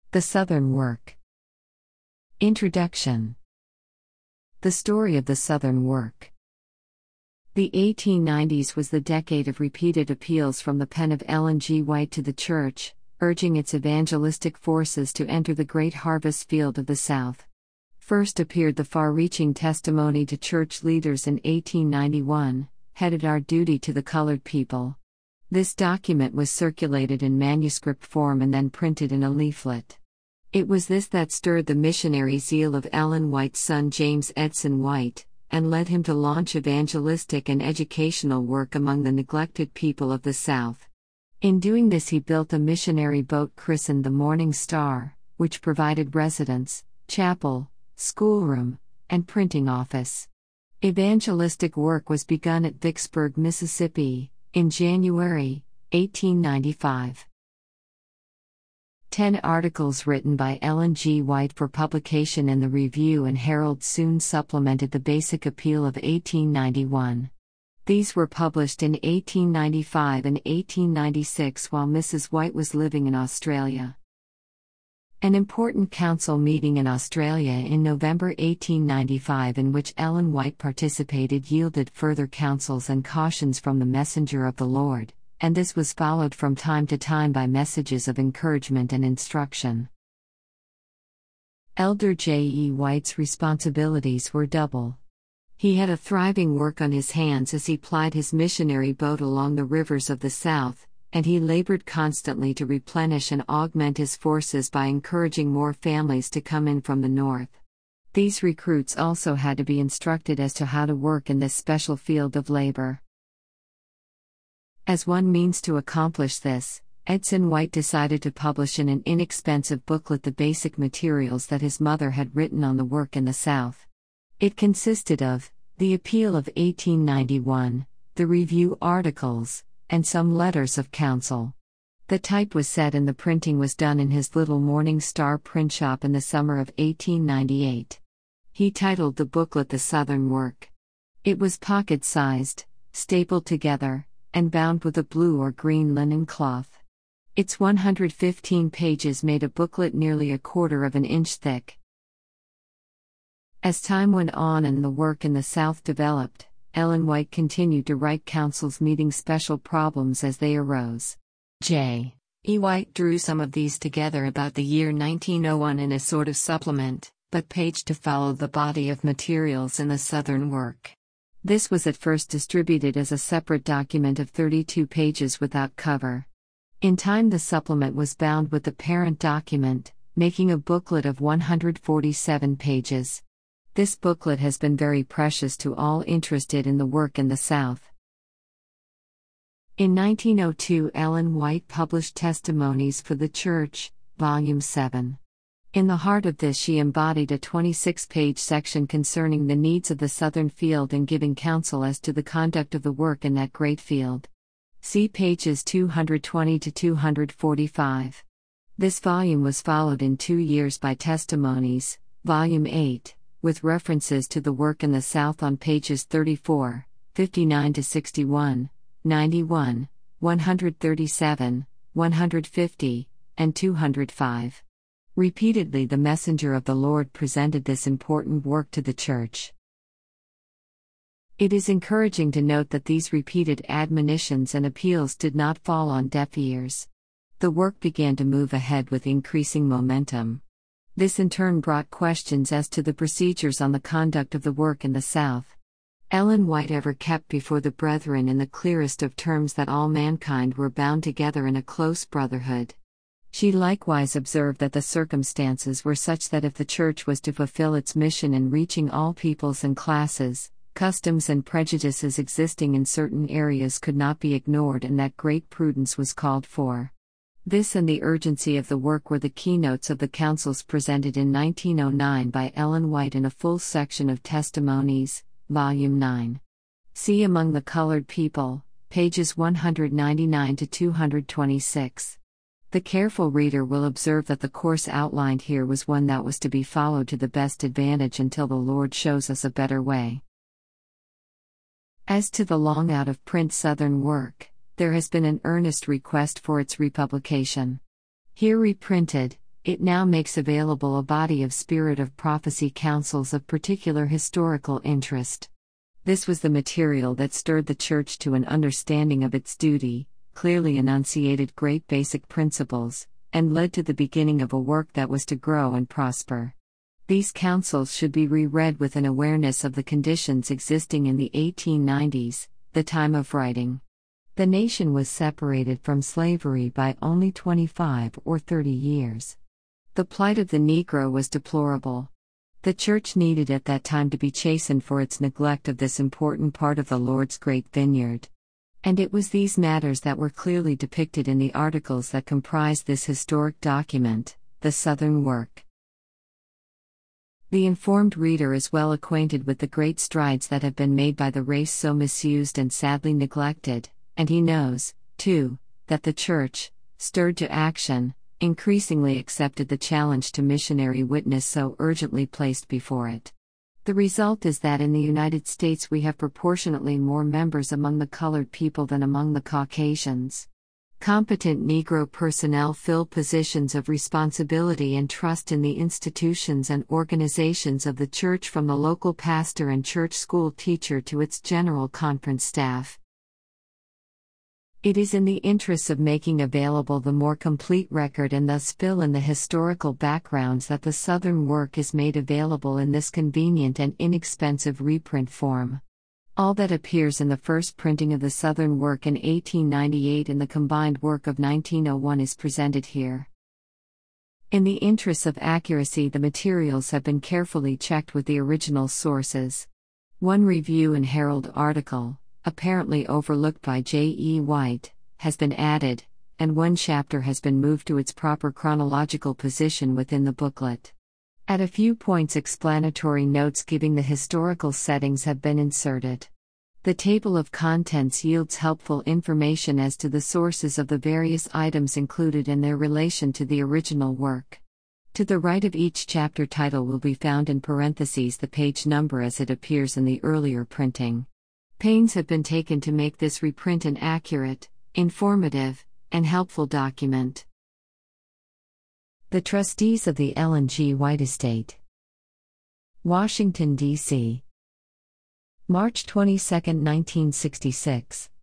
The Southern Work. Introduction. The story of the Southern Work. The 1890s was the decade of repeated appeals from the pen of Ellen G. White to the Church, urging its evangelistic forces to enter the great harvest field of the South. First appeared the far-reaching testimony to church leaders in 1891, headed Our Duty to the Colored People. This document was circulated in manuscript form and then printed in a leaflet. It was this that stirred the missionary zeal of Ellen White's son James Edson White, and led him to launch evangelistic and educational work among the neglected people of the South. In doing this, he built a missionary boat christened the Morning Star, which provided residence, chapel, schoolroom, and printing office. Evangelistic work was begun at Vicksburg, Mississippi, in January 1895. 10 articles written by Ellen G. White for publication in the Review and Herald soon supplemented the basic appeal of 1891. These were published in 1895 and 1896 while Mrs. White was living in Australia. An important council meeting in Australia in November 1895 in which Ellen White participated yielded further counsels and cautions from the messenger of the Lord, and this was followed from time to time by messages of encouragement and instruction. Elder J. E. White's responsibilities were double. He had a thriving work on his hands as he plied his missionary boat along the rivers of the South, and he labored constantly to replenish and augment his forces by encouraging more families to come in from the north. These recruits also had to be instructed as to how to work in this special field of labor. As one means to accomplish this, Edson White decided to publish in an inexpensive booklet the basic materials that his mother had written on the work in the South. It consisted of the Appeal of 1891, the Review articles, and some letters of counsel. The type was set and the printing was done in his little Morning Star print shop in the summer of 1898. He titled the booklet The Southern Work. It was pocket-sized, stapled together, and bound with a blue or green linen cloth. Its 115 pages made a booklet nearly 1/4 of an inch thick. As time went on and the work in the South developed, Ellen White continued to write counsels meeting special problems as they arose. J. E. White drew some of these together about the year 1901 in a sort of supplement, but page to follow the body of materials in the Southern Work. This was at first distributed as a separate document of 32 pages without cover. In time the supplement was bound with the parent document, making a booklet of 147 pages. This booklet has been very precious to all interested in the work in the South. In 1902, Ellen White published Testimonies for the Church, Volume 7. In the heart of this she embodied a 26-page section concerning the needs of the Southern field and giving counsel as to the conduct of the work in that great field. See pages 220 to 245. This volume was followed in 2 years by Testimonies, Volume 8, with references to the work in the South on pages 34, 59 to 61, 91, 137, 150, and 205. Repeatedly the messenger of the Lord presented this important work to the Church. It is encouraging to note that these repeated admonitions and appeals did not fall on deaf ears. The work began to move ahead with increasing momentum. This in turn brought questions as to the procedures on the conduct of the work in the South. Ellen White ever kept before the brethren in the clearest of terms that all mankind were bound together in a close brotherhood. She likewise observed that the circumstances were such that if the Church was to fulfill its mission in reaching all peoples and classes, customs and prejudices existing in certain areas could not be ignored and that great prudence was called for. This and the urgency of the work were the keynotes of the counsels presented in 1909 by Ellen White in a full section of Testimonies, Volume 9. See Among the Colored People, pages 199 to 226. The careful reader will observe that the course outlined here was one that was to be followed to the best advantage until the Lord shows us a better way. As to the long out of print Southern Work, there has been an earnest request for its republication. Here reprinted, It now makes available a body of Spirit of Prophecy councils of particular historical interest. This was the material that stirred the Church to an understanding of its duty, clearly enunciated great basic principles, and led to the beginning of a work that was to grow and prosper. These councils should be reread with an awareness of the conditions existing in the 1890s, the time of writing. The nation was separated from slavery by only 25 or 30 years. The plight of the Negro was deplorable. The Church needed at that time to be chastened for its neglect of this important part of the Lord's great vineyard. And it was these matters that were clearly depicted in the articles that comprised this historic document, the Southern Work. The informed reader is well acquainted with the great strides that have been made by the race so misused and sadly neglected, and he knows, too, that the Church, stirred to action, increasingly accepted the challenge to missionary witness so urgently placed before it. The result is that in the United States we have proportionately more members among the colored people than among the Caucasians. Competent Negro personnel fill positions of responsibility and trust in the institutions and organizations of the Church, from the local pastor and church school teacher to its general conference staff. It is in the interests of making available the more complete record and thus fill in the historical backgrounds that the Southern Work is made available in this convenient and inexpensive reprint form. All that appears in the first printing of the Southern Work in 1898 and the combined work of 1901 is presented here. In the interests of accuracy, the materials have been carefully checked with the original sources. One Review and Herald article, apparently overlooked by J.E. White, has been added, and one chapter has been moved to its proper chronological position within the booklet. At a few points, explanatory notes giving the historical settings have been inserted. The table of contents yields helpful information as to the sources of the various items included and their relation to the original work. To the right of each chapter title will be found in parentheses the page number as it appears in the earlier printing. Pains have been taken to make this reprint an accurate, informative, and helpful document. The Trustees of the Ellen G. White Estate. Washington, D.C. March 22, 1966.